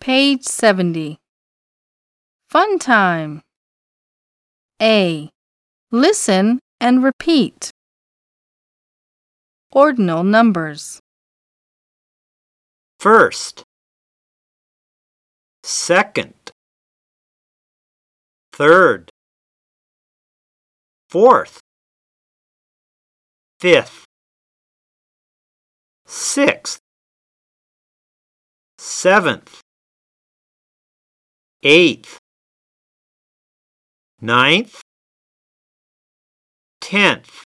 Page 70. Fun time. A. Listen and repeat. Ordinal numbers. First, second, third, fourth, fifth, sixth, seventh, eighth, ninth, 10th.